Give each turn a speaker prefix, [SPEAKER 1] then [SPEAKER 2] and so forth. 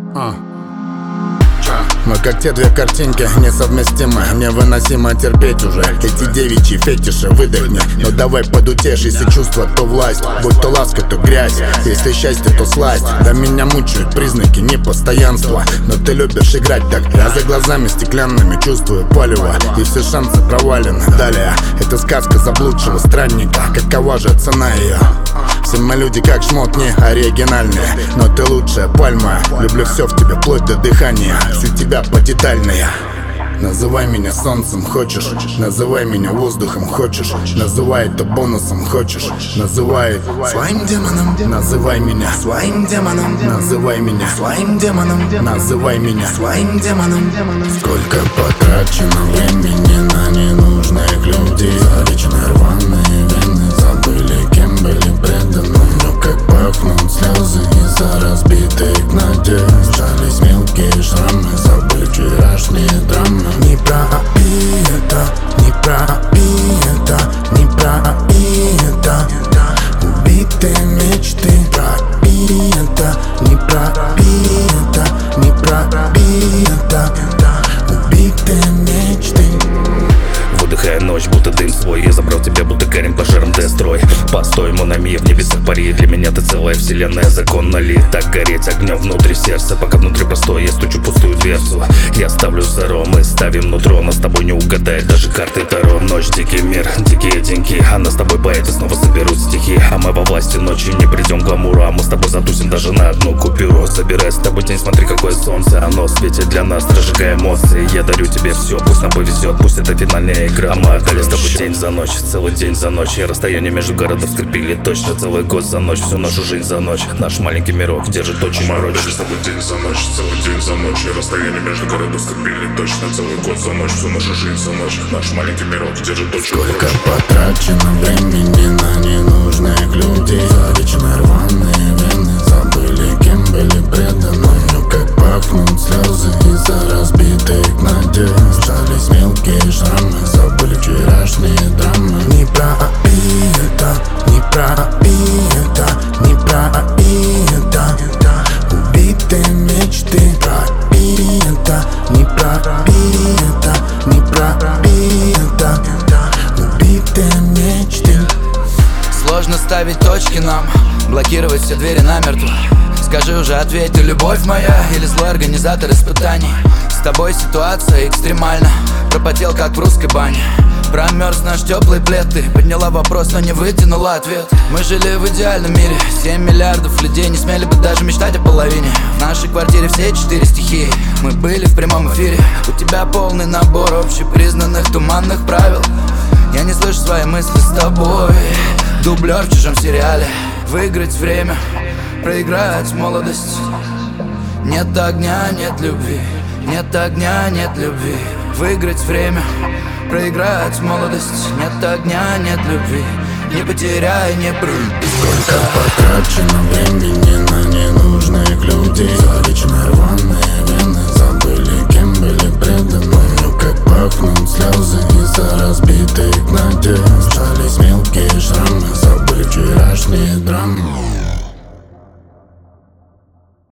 [SPEAKER 1] Мы как те две картинки, несовместимы. Невыносимо терпеть уже эти девичьи фетиши. Выдохни, но давай подутешь. Если чувство, то власть, будь то ласка, то грязь. Если счастье, то сласть. Да меня мучают признаки непостоянства. Но ты любишь играть так. Я за глазами стеклянными чувствую палево, и все шансы провалены. Далее, это сказка заблудшего странника. Какова же цена ее? Все мы люди как шмот, не оригинальные. Но ты лучшая пальма. Люблю все в тебе, вплоть до дыхания. Всю тебя подетальная. Называй меня солнцем, хочешь. Называй меня воздухом, хочешь. Называй это бонусом, хочешь. Называй своим демоном. Называй меня своим демоном. Называй меня своим демоном. Называй меня своим демоном. Сколько потрачено времени на ненужных людей. Залечены рваные вены, забыли, кем были преданы. Но как пахнут слезы из-за разбитых надежд. Жались мелкие шрамы, забыли вчерашние драмы. Не про это, не про это, не про это. Убитые мечты, про это, не про это, не про это. Убитые мечты.
[SPEAKER 2] Выдыхая ночь, будто дым свой. Я забрал тебя, будто Карим пожаром Дестрой. Постой, Монами, в небесах пари. Для меня ты целая вселенная, законно ли так гореть огнем внутри сердца? Пока внутри простой, я стучу пустую дверцу. Я ставлю зеро, мы ставим нутро. Но с тобой не угадает даже карты Таро. Ночь, дикий мир, дикие деньги. А нас с тобой поэты снова соберут стихи. А мы во власти ночи не придем к гламуру. А мы с тобой затусим даже на одну купюру. Собирай с тобой день, смотри какое солнце. Оно светит для нас, разжигая эмоции. Я дарю тебе все, пусть нам повезет, пусть это финальная игра. А мы отдали с тобой день за ночь, целый день за ночь. И расстояние между городов скрепили точно. Целый год за ночь, всю нашу жизнь за ночь. Наш маленький мирок держит очень прочно.
[SPEAKER 3] Мы с тобой день за ночь, целый день за ночь. И расстояние между городов скрепили точно. Целый год за ночь, всю нашу жизнь за ночь. Наш маленький мирок держит очень прочно.
[SPEAKER 1] Сколько потрачено времени на ненужных людей. Залечены рваные вены, забыли, кем были преданы. Но как пахнут слезы из-за разбитых надежд. Жались мелкие шрамы, забыли вчерашние драмы. Не про это, не про это, не про это. Убитые мечты, про это, не про это, не про это. Убитые мечты.
[SPEAKER 4] Сложно ставить точки нам, блокировать все двери намертво. Скажи уже, ответь, ты любовь моя или злой организатор испытаний? С тобой ситуация экстремальна, пропотел как в русской бане. Промерз наш теплый плед, ты подняла вопрос, но не вытянула ответ. Мы жили в идеальном мире, 7 миллиардов людей не смели бы даже мечтать о половине. В нашей квартире все 4 стихии, мы были в прямом эфире. У тебя полный набор общепризнанных туманных правил. Я не слышу свои мысли с тобой, дублер в чужом сериале. Выиграть время, проиграть молодость. Нет огня, нет любви, нет огня, нет любви. Выиграть время, проиграть молодость. Нет огня, нет любви, не потеряй, не прыгай.
[SPEAKER 1] Сколько потрачено времени на ненужных людей. Залечены рваные вены,